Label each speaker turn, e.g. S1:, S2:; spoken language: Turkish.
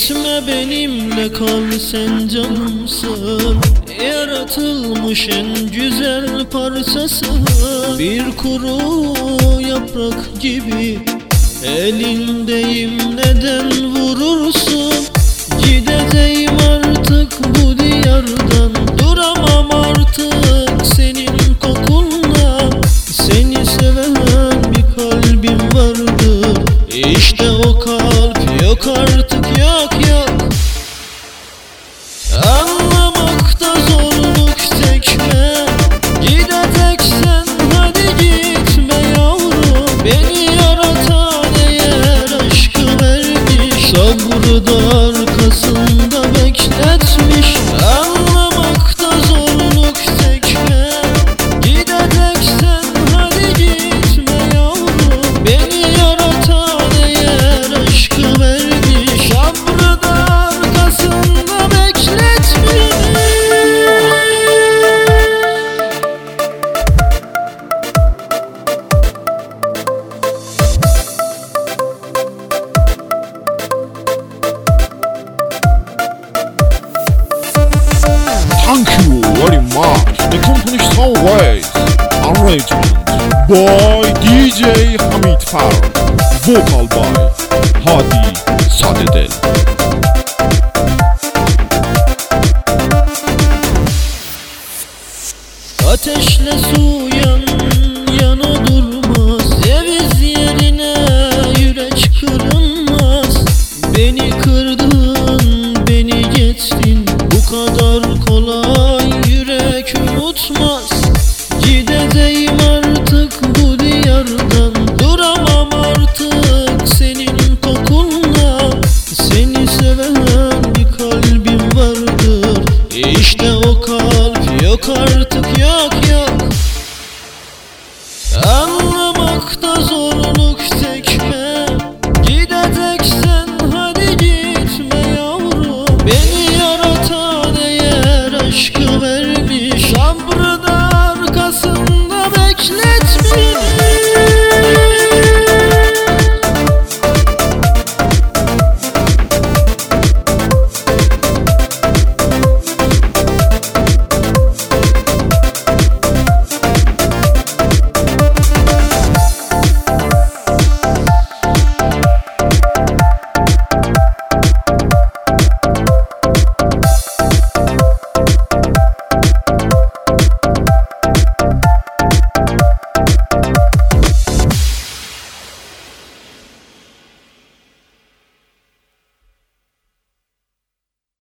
S1: Gitme benimle kal, sen canımsın. Yaratılmış en güzel parçası. Bir kuru yaprak gibi elindeyim, neden vurursun? Gideceğim artık bu diyardan, duramam artık senin kokunla. Seni seven bir kalbim vardı, İşte o kalp yok artık, yok yok. Anlamakta zorluk çekme, gideceksen hadi gitme yavrum. Beni yaratan eğer aşkı vermiş, sabrı da arkasında bekletmiş. Anlamakta zorluk çekme, gideceksen hadi gitme yavrum. Beni yaratan eğer aşkı vermiş, sabrı da arkasında bekletmiş.
S2: Thank you very much. The company Soundwaves arrangement by DJ Hamid Farah, vocal by